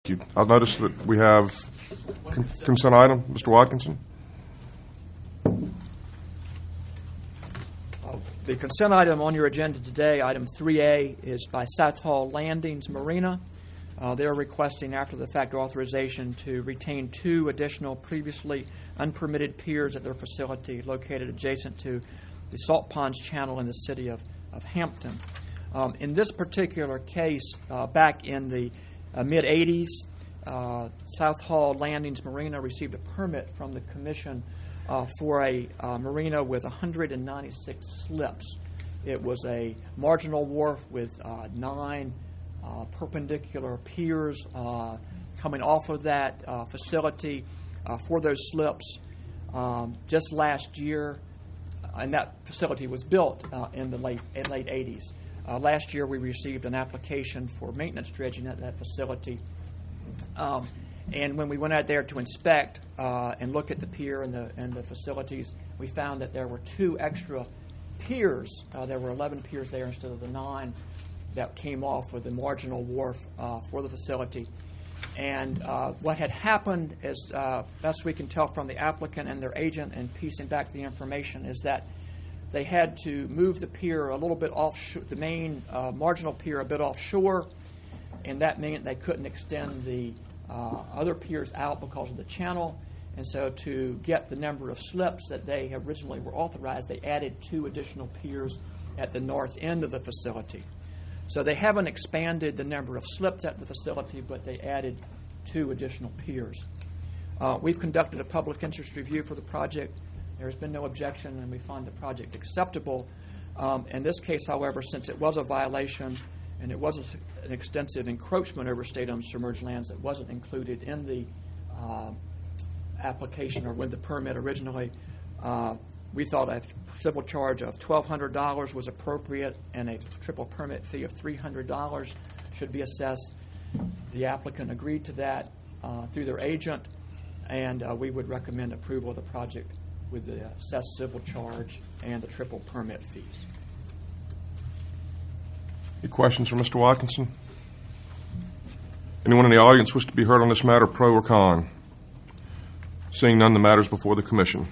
Thank you. I've noticed that we have consent item. Mr. Watkinson? The consent item on your agenda today, item 3A, is by South Hall Landings Marina. They're requesting after-the-fact authorization to retain 2 additional previously unpermitted piers at their facility located adjacent to the Salt Ponds Channel in the city of Hampton. In this particular case, back in the mid-'80s, South Hall Landings Marina received a permit from the Commission for a marina with 196 slips. It was a marginal wharf with 9 perpendicular piers coming off of that facility for those slips. Just last year, and that facility was built in the late 80s. Last year, we received an application for maintenance dredging at that facility. And when we went out there to inspect and look at the pier and the facilities, we found that there were 2 extra piers. There were 11 piers there instead of the 9 that came off with the marginal wharf for the facility. And what had happened, as best we can tell from the applicant and their agent and piecing back the information, is that they had to move the pier a little bit offshore, the main marginal pier a bit offshore, and that meant they couldn't extend the other piers out because of the channel. And so to get the number of slips that they originally were authorized, they added 2 additional piers at the north end of the facility. So they haven't expanded the number of slips at the facility, but they added 2 additional piers. We've conducted a public interest review for the project. There's been no objection, and we find the project acceptable. In this case, however, since it was a violation and it was an extensive encroachment over state-owned submerged lands that wasn't included in the application or with the permit originally, we thought a civil charge of $1,200 was appropriate and a triple permit fee of $300 should be assessed. The applicant agreed to that through their agent, and we would recommend approval of the project with the assessed civil charge and the triple permit fees. Any questions for Mr. Watkinson? Anyone in the audience wish to be heard on this matter, pro or con? Seeing none, the matter is before the Commission.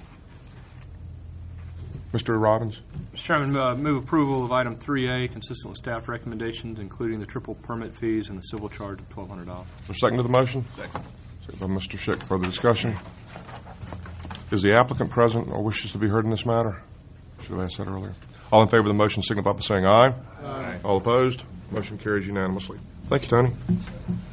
Mr. Robbins? Mr. Chairman, move approval of item 3A, consistent with staff recommendations, including the triple permit fees and the civil charge of $1,200. Is there a second to the motion? Second. Second by Mr. Schick. Further discussion? Is the applicant present or wishes to be heard in this matter? Should have asked that earlier. All in favor of the motion signify by saying aye. Aye. All opposed? Motion carries unanimously. Thank you, Tony.